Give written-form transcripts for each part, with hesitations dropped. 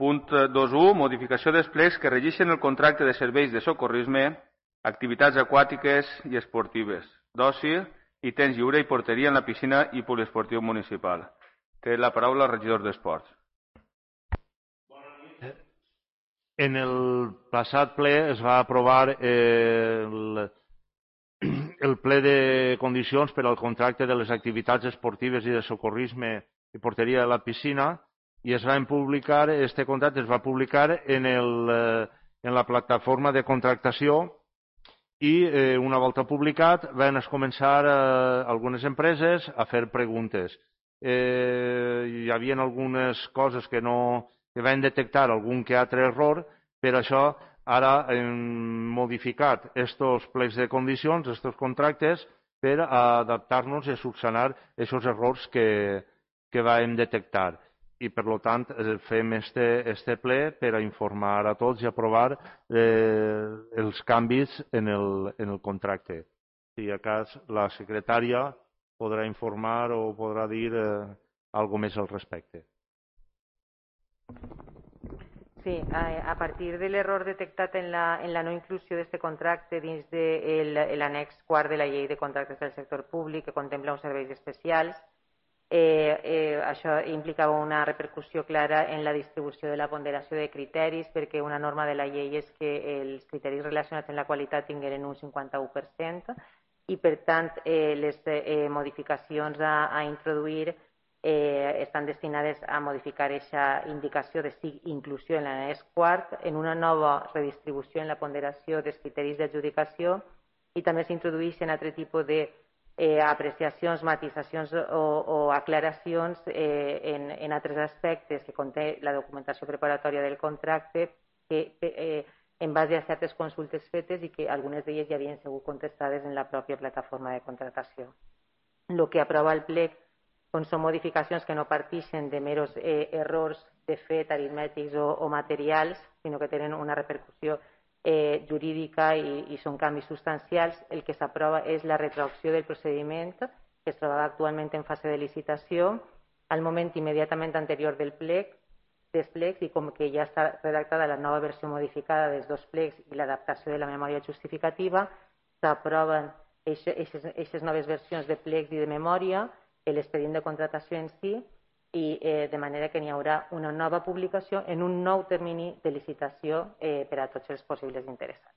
Punt 2.1. Modificació dels plecs que regeixen el contracte de serveis de socorrisme, activitats aquàtiques i esportives, d'oci i temps lliure i porteria en la piscina i poliesportiu municipal. Té la paraula el regidor d'Esports. En el passat ple es va aprovar el ple de condicions per al contracte de les activitats esportives i de socorrisme i porteria de la piscina i es va publicar, este contracte es va publicar en la plataforma de contractació i una volta publicat van començar algunes empreses a fer preguntes. Hi havia algunes coses que van detectar algun que altre error, per això ara hem modificat aquests plecs de condicions, aquests contractes, per adaptar-nos i solucionar aquests errors que vam detectar. I, per tant, fem este ple per a informar a tots i aprovar els canvis en el contracte. Si a cas la secretària podrà informar o podrà dir alguna més al respecte. Sí, a partir de l'error detectat en la no inclusió d'aquest contracte dins de l'annex quart de la llei de contractes del sector públic que contempla uns serveis especials, això implicava una repercussió clara en la distribució de la ponderació de criteris perquè una norma de la llei és que els criteris relacionats amb la qualitat tingueren un 51% i, per tant, les modificacions a introduir estan destinades a modificar aquesta indicació de inclusió en l'annex quart en una nova redistribució en la ponderació dels criteris d'adjudicació i també s'introdueixen altre tipus d'apreciacions, matisacions o aclaracions en altres aspectes que conté la documentació preparatòria del contracte que en base a certes consultes fetes i que algunes d'elles ja havien sigut contestades en la pròpia plataforma de contractació. El que aprova el plec són modificacions que no partixen de meros errors de fet aritmètics o materials, sinó que tenen una repercussió jurídica i són canvis substancials. El que s'aprova és la retroacció del procediment que es trobava actualment en fase de licitació al moment immediatament anterior dels plecs i com que ja està redactada la nova versió modificada dels dos plecs i l'adaptació de la memòria justificativa, s'aproven aquestes noves versions de plecs i de memòria, l'expedient de contractació en si i de manera que n'hi haurà una nova publicació en un nou termini de licitació per a tots els possibles interessats.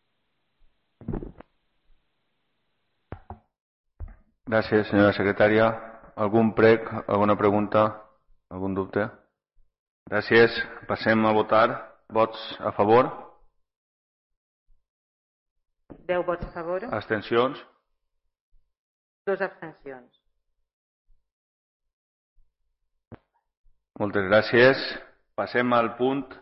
Gràcies, senyora secretària. Algun prec, alguna pregunta, algun dubte? Gràcies. Passem a votar. Vots a favor? 10 vots a favor. Abstencions? 2 abstencions. Moltes gràcies. Passem al punt